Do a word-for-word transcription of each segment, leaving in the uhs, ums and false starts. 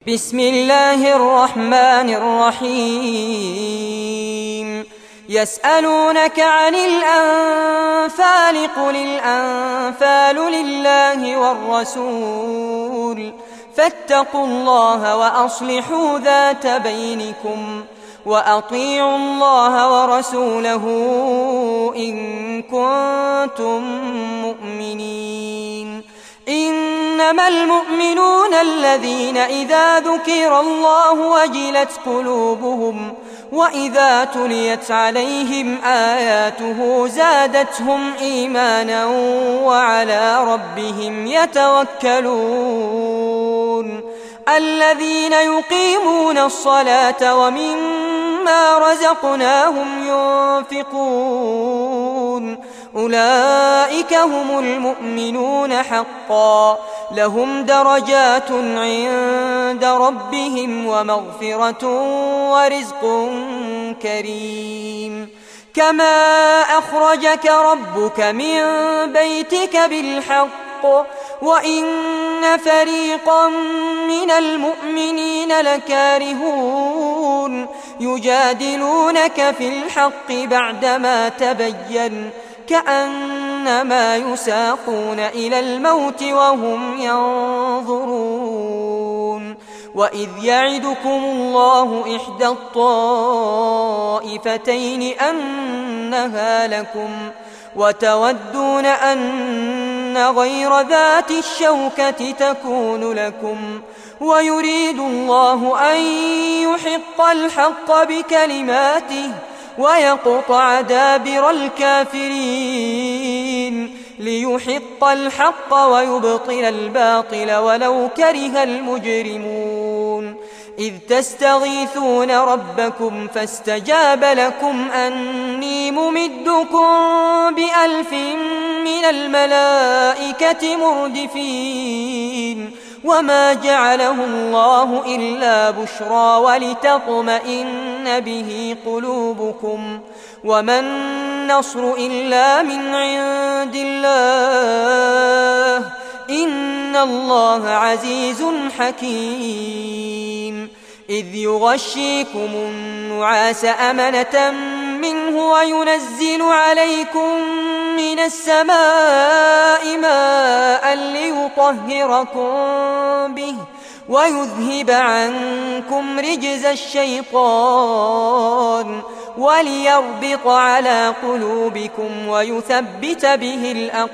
بسم الله الرحمن الرحيم يسألونك عن الأنفال قل الأنفال لله والرسول فاتقوا الله وأصلحوا ذات بينكم وأطيعوا الله ورسوله إن كنتم مؤمنين إنما المؤمنون الذين إذا ذكر الله وجلت قلوبهم وإذا تليت عليهم آياته زادتهم إيمانا وعلى ربهم يتوكلون الذين يقيمون الصلاة ومما رزقناهم ينفقون أولئك هم المؤمنون حقا لهم درجات عند ربهم ومغفرة ورزق كريم كما أخرجك ربك من بيتك بالحق وإن فريقا من المؤمنين لكارهون يجادلونك في الحق بعدما تبين كأنما يساقون إلى الموت وهم ينظرون وإذ يعدكم الله إحدى الطائفتين أنها لكم وتودون أن غير ذات الشوكة تكون لكم ويريد الله أن يحق الحق بكلماته ويقطع دابر الكافرين ليحق الحق ويبطل الباطل ولو كره المجرمون إذ تستغيثون ربكم فاستجاب لكم أني ممدكم بألف من الملائكة مردفين وما جعله الله إلا بشرى ولتطمئن به قلوبكم وما النصر إلا من عند الله إن الله عزيز حكيم إذ يغشيكم النعاس أمنة منه وينزل عليكم من السماء ماء ليطهركم به ويذهب عنكم رجز الشيطان وليربط على قلوبكم ويثبت به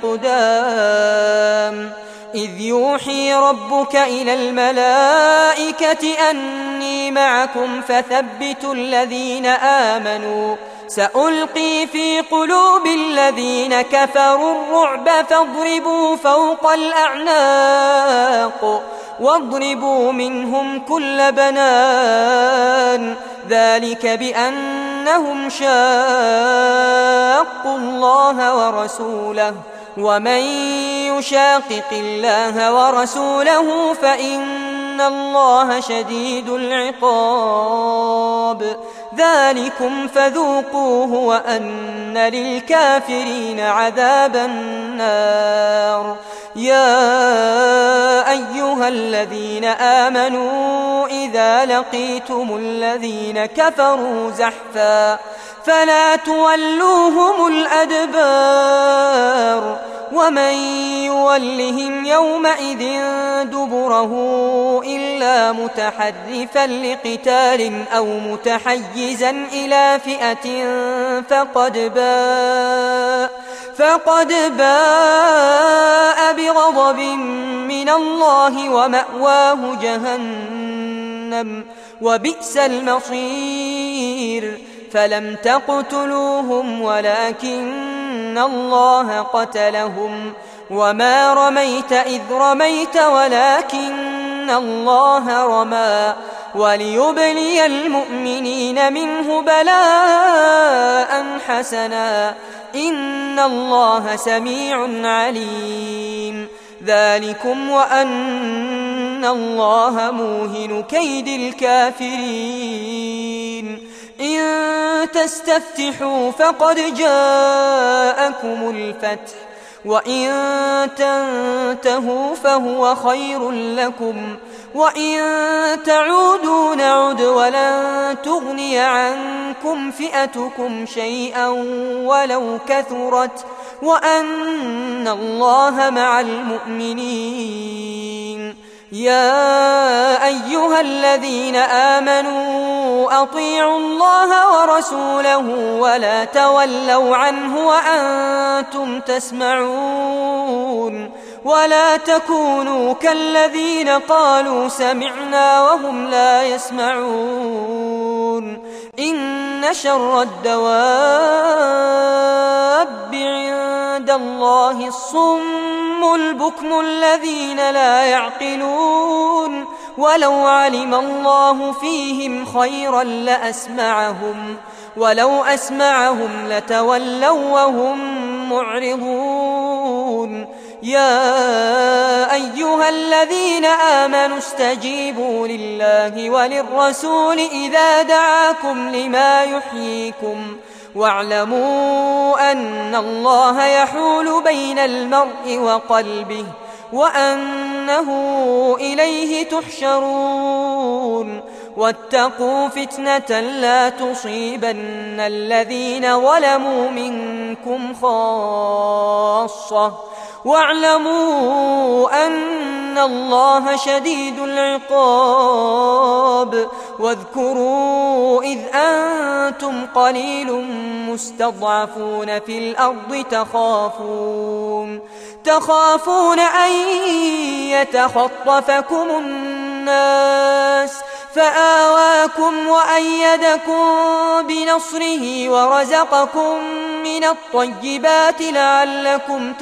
الأقدام إذ يوحي ربك إلى الملائكة أني معكم فثبتوا الذين آمنوا سألقي في قلوب الذين كفروا الرعب فاضربوا فوق الأعناق واضربوا منهم كل بنان ذلك بأنهم شاقوا الله ورسوله ومن يشاقق الله ورسوله فإن الله شديد العقاب ذلكم فذوقوه وأن للكافرين عذاب النار يا أيها الذين آمنوا إذا لقيتم الذين كفروا زحفا فلا تولوهم الأدبار ومن يولهم يومئذ دبره إلا متحرفا لقتال أو متحيزا إلى فئة فقد باء فقد باء بغضب من الله ومأواه جهنم وبئس المصير فلم تقتلوهم ولكن الله قتلهم وما رميت إذ رميت ولكن الله رمى وليبلي المؤمنين منه بلاء حسنا إن الله سميع عليم ذلكم وأن الله موهن كيد الكافرين إن تستفتحوا فقد جاءكم الفتح وإن تنتهوا فهو خير لكم وإن تعودوا نعد ولن تغني عنكم فئتكم شيئا ولو كثرت وأن الله مع المؤمنين. يا أيها الذين آمنوا أطيعوا الله ورسوله ولا تولوا عنه وأنتم تسمعون ولا تكونوا كالذين قالوا سمعنا وهم لا يسمعون. إن شر الدواب عند الله الصم البكم الذين لا يعقلون ولو علم الله فيهم خيرا لأسمعهم ولو أسمعهم لتولوا وهم معرضون. يا أيها الذين آمنوا استجيبوا لله وللرسول إذا دعاكم لما يحييكم واعلموا أن الله يحول بين المرء وقلبه وأنه إليه تحشرون. واتقوا فتنة لا تصيبن الذين ظلموا منكم خاصة واعلموا أن الله شديد العقاب. واذكروا إذ أنتم قليل مستضعفون في الأرض تخافون تخافون أن يتخطفكم الناس فآواكم وأيدكم بنصره ورزقكم من الطيبات لعلكم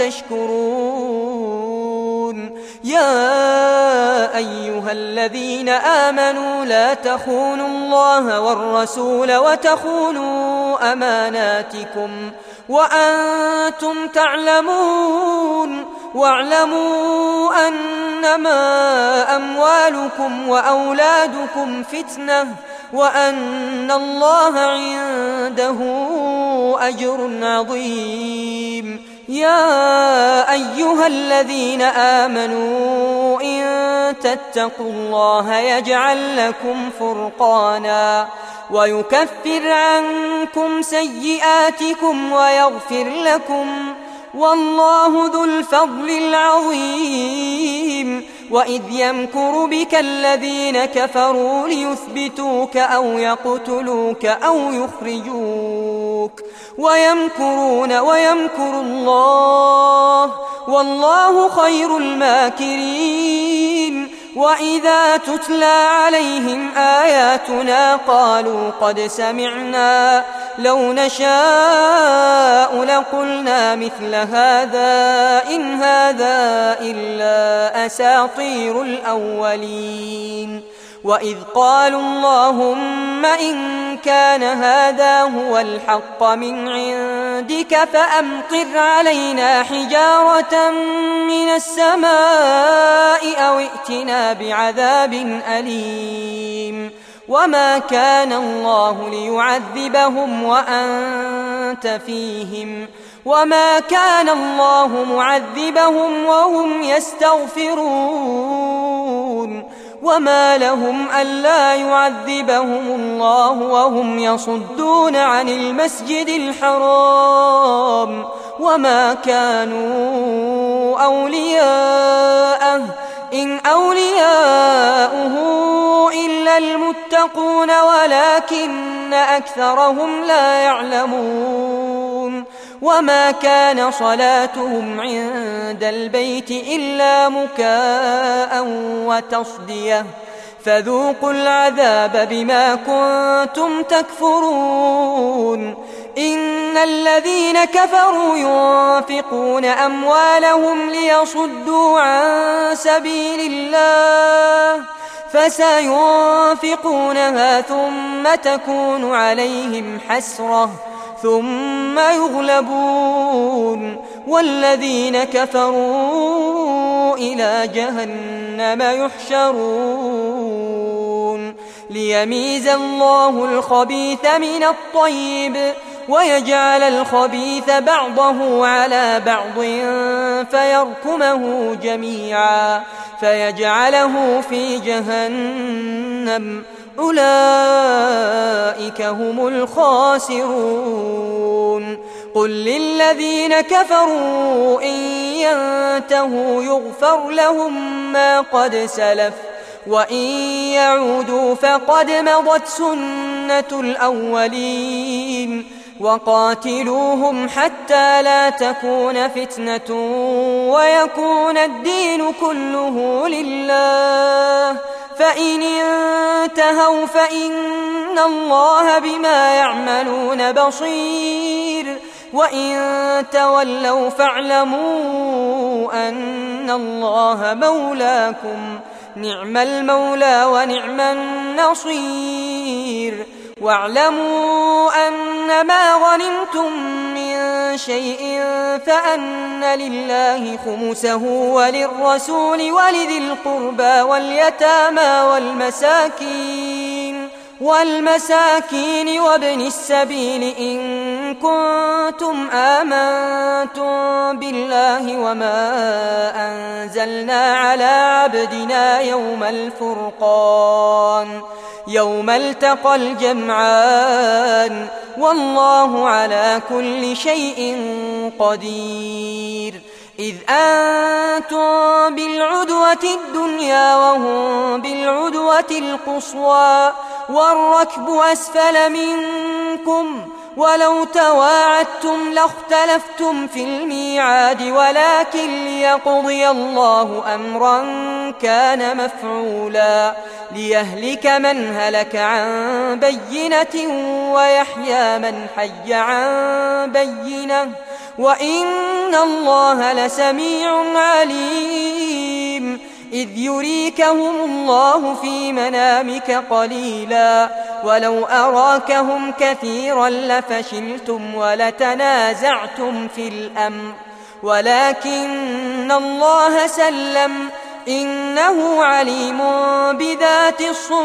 تشكرون. يا أيها الذين آمنوا لا تخونوا الله والرسول وتخونوا أماناتكم وأنتم تعلمون. واعلموا أنما أموالكم وأولادكم فتنة وأن الله عنده أجر عظيم. يا أيها الذين آمنوا إن تتقوا الله يجعل لكم فرقانا ويكفر عنكم سيئاتكم ويغفر لكم والله ذو الفضل العظيم. وإذ يمكر بك الذين كفروا ليثبتوك أو يقتلوك أو يخرجوك ويمكرون ويمكر الله والله خير الماكرين. وإذا تتلى عليهم آياتنا قالوا قد سمعنا لو نشاء لقلنا مثل هذا إن هذا إلا أساطير الأولين. وإذ قالوا اللهم إن كان هذا هو الحق من عندك فأمطر علينا حجارة من السماء أو ائتنا بعذاب أليم. وما كان الله ليعذبهم وأنت فيهم وما كان الله معذبهم وهم يستغفرون. وما لهم ألا يعذبهم الله وهم يصدون عن المسجد الحرام وما كانوا أولياءه إن أولياؤه إلا المتقون ولكن أكثرهم لا يعلمون. وما كان صلاتهم عند البيت إلا مكاء وتصدية فذوقوا العذاب بما كنتم تكفرون. إن الذين كفروا ينفقون أموالهم ليصدوا عن سبيل الله فسينفقونها ثم تكون عليهم حسرة ثم يغلبون والذين كفروا إلى جهنم يحشرون. ليميز الله الخبيث من الطيب ويجعل الخبيث بعضه على بعض فيركمه جميعا فيجعله في جهنم أولئك هم الخاسرون قل للذين كفروا إن ينتهوا يغفر لهم ما قد سلف وإن يعودوا فقد مضت سنة الأولين وقاتلوهم حتى لا تكون فتنة ويكون الدين كله لله فإن انتهوا فإن الله بما يعملون بصير وإن تولوا فاعلموا أن الله مولاكم نعم المولى ونعم النصير واعلموا أن ما غنمتم من شيء فأن لله خمسه وللرسول ولذي القربى واليتامى والمساكين والمساكين وابن السبيل إن كنتم آمنتم بالله وما أنزلنا على عبدنا يوم الفرقان يوم التقى الجمعان والله على كل شيء قدير إذ أنتم بالعدوة الدنيا وهم بالعدوة القصوى والركب أسفل منكم ولو تواعدتم لاختلفتم في الميعاد ولكن ليقضي الله أمرا كان مفعولا ليهلك من هلك عن بينة ويحيى من حي عن بينة وإن الله لسميع عليم إذ يريكهم الله في منامك قليلا ولو أراكهم كثيرا لفشلتم ولتنازعتم في الأمر ولكن الله سلم إنه عليم بذات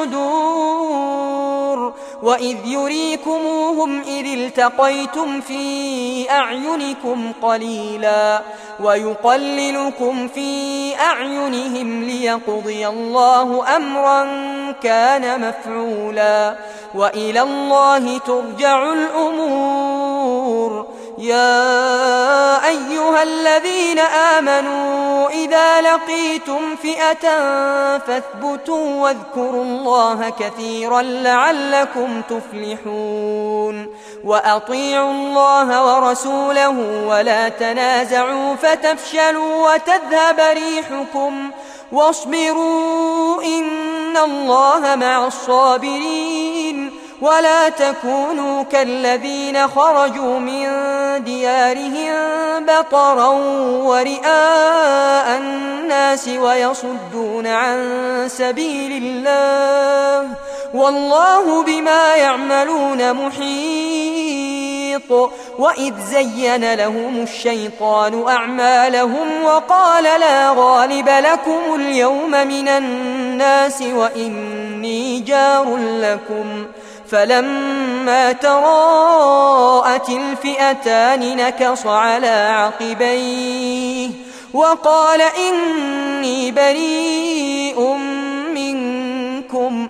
الصدور وإذ يريكموهم إذ التقيتم في أعينكم قليلا ويقللكم في أعينهم ليقضي الله أمرا كان مفعولا وإلى الله ترجع الأمور يا أيها الذين آمنوا إذا لقيتم فئة فاثبتوا واذكروا الله كثيرا لعلكم تفلحون وأطيعوا الله ورسوله ولا تنازعوا فتفشلوا وتذهب ريحكم واصبروا إن الله مع الصابرين ولا تكونوا كالذين خرجوا من ديارهم بطرا ورئاء الناس ويصدون عن سبيل الله والله بما يعملون محيط وإذ زين لهم الشيطان أعمالهم وقال لا غالب لكم اليوم من الناس وإني جار لكم فلما تراءت الفئتان نكص على عقبيه وقال إني بريء منكم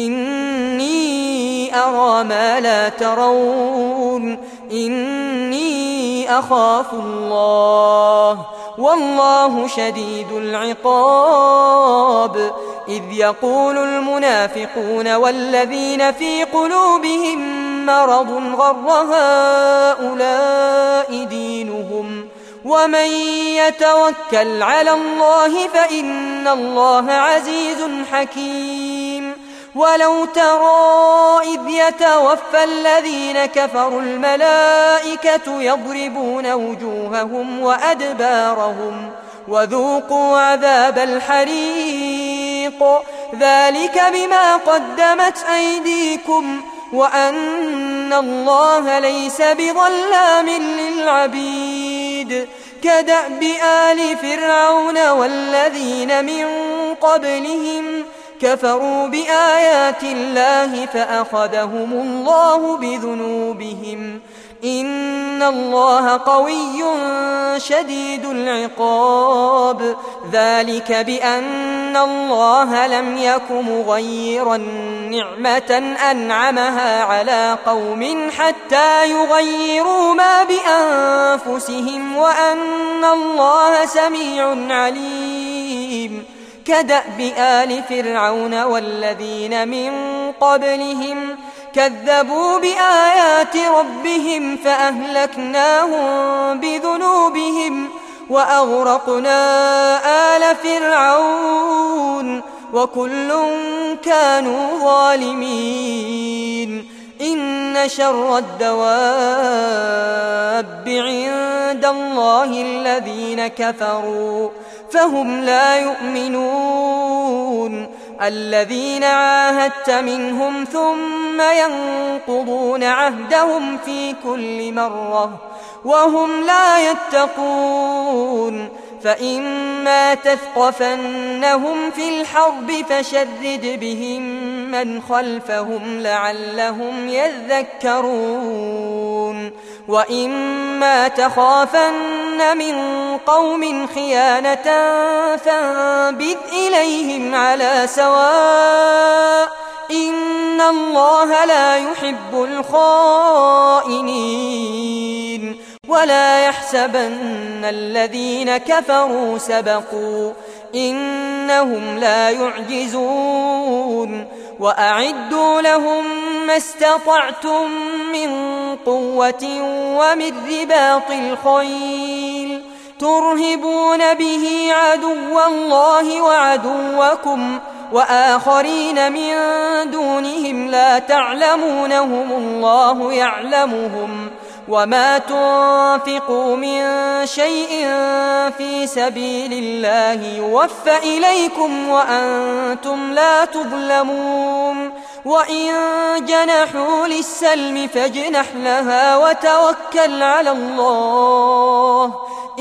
إني أرى ما لا ترون إني أخاف الله والله شديد العقاب إذ يقول المنافقون والذين في قلوبهم مرض غر هؤلاء دينهم ومن يتوكل على الله فإن الله عزيز حكيم ولو ترى إذ يتوفى الذين كفروا الملائكة يضربون وجوههم وأدبارهم وذوقوا عذاب الحريق ذلك بما قدمت أيديكم وأن الله ليس بظلام للعبيد كدأب آل فرعون والذين من قبلهم كفروا بآيات الله فأخذهم الله بذنوبهم إن الله قوي شديد العقاب ذلك بأن الله لم يك مغيرا نعمة أنعمها على قوم حتى يغيروا ما بأنفسهم وأن الله سميع عليم كدأب آل فرعون والذين من قبلهم كذبوا بآيات ربهم فأهلكناهم بذنوبهم وأغرقنا آل فرعون وكل كانوا ظالمين إن شر الدواب عند الله الذين كفروا فهم لا يؤمنون الذين عاهدت منهم ثم ينقضون عهدهم في كل مرة وهم لا يتقون فإما تثقفنهم في الحرب فشرد بهم من خلفهم لعلهم يذكرون وإما تخافن من قوم خيانة فانبذ إليهم على سواء إن الله لا يحب الخائنين ولا يحسبن الذين كفروا سبقوا إنهم لا يعجزون وأعدوا لهم ما استطعتم من قوة ومن رباط الخيل ترهبون به عدو الله وعدوكم وآخرين من دونهم لا تعلمونهم الله يعلمهم وما تنفقوا من شيء في سبيل الله يوفى إليكم وأنتم لا تظلمون وإن جنحوا للسلم فاجنح لها وتوكل على الله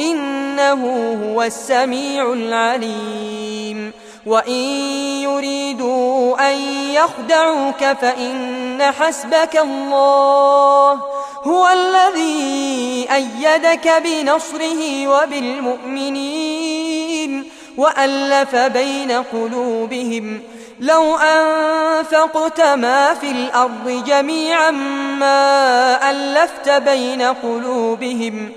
إنه هو السميع العليم وإن يريدوا أن يخدعوك فإن حسبك الله هو الذي أيدك بنصره وبالمؤمنين وألف بين قلوبهم لو أنفقت ما في الأرض جميعا ما ألفت بين قلوبهم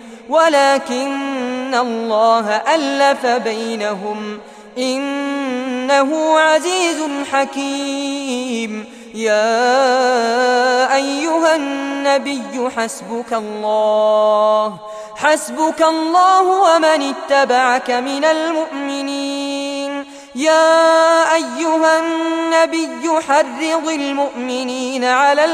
ولكن الله ألف بينهم إنه عزيز حكيم يا أيها النبي حسبك الله حسبك الله ومن اتبعك من المؤمنين يا أيها النبي حرض المؤمنين على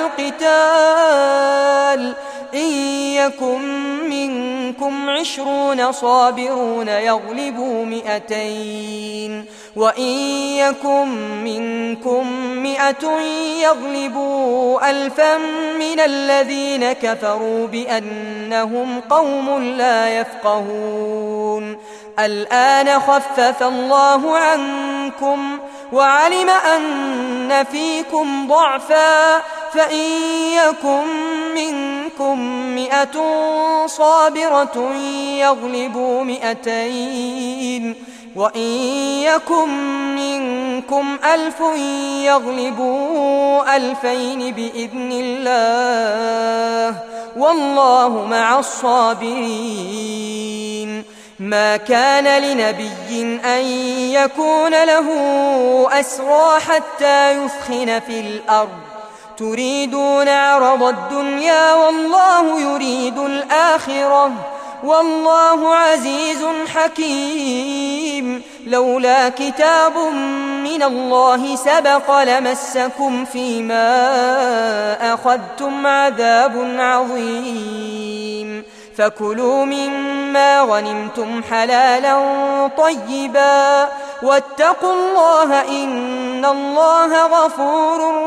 القتال إن يكن منكم عشرون صابرون يغلبوا مئتين وإن يكن منكم مئة يغلبوا ألفا من الذين كفروا بأنهم قوم لا يفقهون الآن خفف الله عنكم وعلم أن فيكم ضعفا فإن يكن منكم مئة صابرة يغلبوا مئتين وإن يكن منكم ألف يغلبوا ألفين بإذن الله والله مع الصابرين ما كان لنبي أن يكون له أسرى حتى يثخن في الأرض تريدون عرض الدنيا والله يريد الآخرة والله عزيز حكيم لولا كتاب من الله سبق لمسكم فيما أخذتم عذاب عظيم فكلوا مما غنمتم حلالا طيبا واتقوا الله إن الله غفور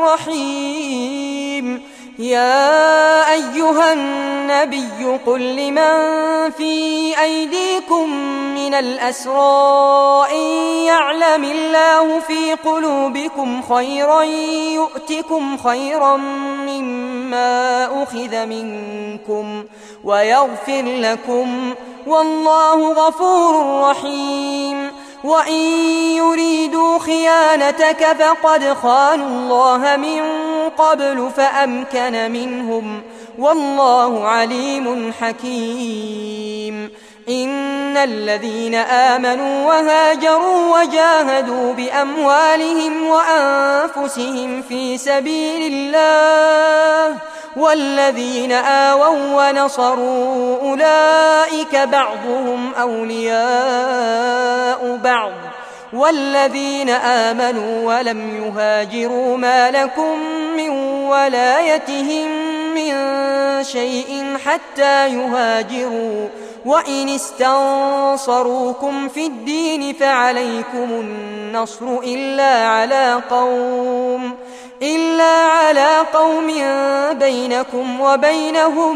رحيم يا أيها النبي قل لمن في أيديكم من الأسرى إن يعلم الله في قلوبكم خيرا يؤتكم خيرا مما أخذ منكم ويغفر لكم والله غفور رحيم وإن يريدوا خيانتك فقد خانوا الله من قبل فأمكن منهم والله عليم حكيم إن الذين آمنوا وهاجروا وجاهدوا بأموالهم وأنفسهم في سبيل الله والذين آووا ونصروا أولئك بعضهم أولياء بعض والذين آمنوا ولم يهاجروا ما لكم من ولايتهم من شيء حتى يهاجروا وإن استنصروكم في الدين فعليكم النصر إلا على قوم إلا على قوم بينكم وبينهم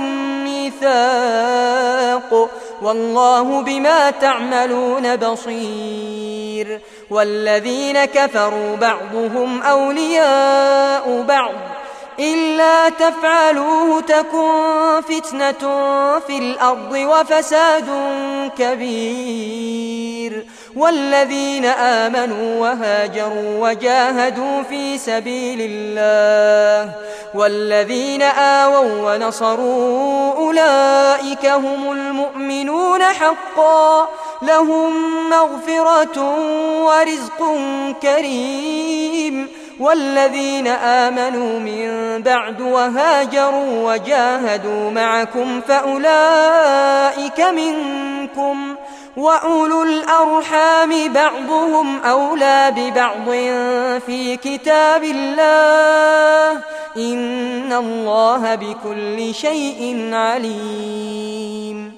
ميثاق والله بما تعملون بصير والذين كفروا بعضهم أولياء بعض إلا تفعلوه تكن فتنة في الأرض وفساد كبير والذين آمنوا وهاجروا وجاهدوا في سبيل الله والذين آووا ونصروا أولئك هم المؤمنون حقا لهم مغفرة ورزق كريم والذين آمنوا من بعد وهاجروا وجاهدوا معكم فأولئك منكم وأولو الأرحام بعضهم أولى ببعض في كتاب الله إن الله بكل شيء عليم.